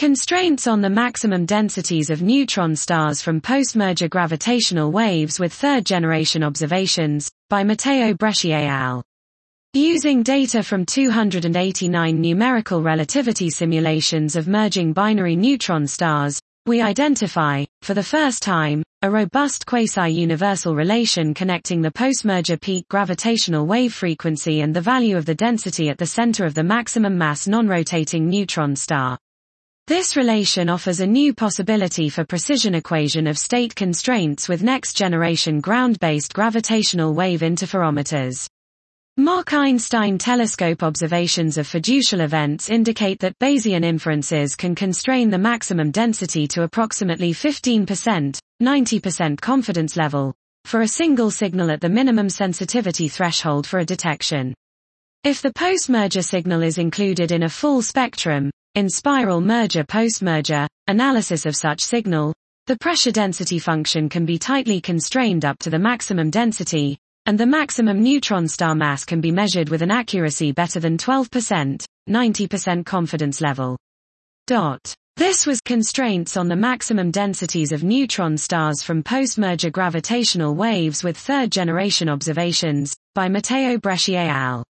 Constraints on the maximum densities of neutron stars from post-merger gravitational waves with third-generation observations, by Matteo Bresci et al. Using data from 289 numerical relativity simulations of merging binary neutron stars, we identify, for the first time, a robust quasi-universal relation connecting the post-merger peak gravitational wave frequency and the value of the density at the center of the maximum mass non-rotating neutron star. This relation offers a new possibility for precision equation of state constraints with next-generation ground-based gravitational wave interferometers. Mach-Einstein telescope observations of fiducial events indicate that Bayesian inferences can constrain the maximum density to approximately 15%, 90% confidence level, for a single signal at the minimum sensitivity threshold for a detection. If the post-merger signal is included in a full spectrum, in spiral merger post-merger analysis of such signal, the pressure density function can be tightly constrained up to the maximum density, and the maximum neutron star mass can be measured with an accuracy better than 12%, 90% confidence level. This was constraints on the maximum densities of neutron stars from post-merger gravitational waves with third-generation observations, by Matteo Bresci et al.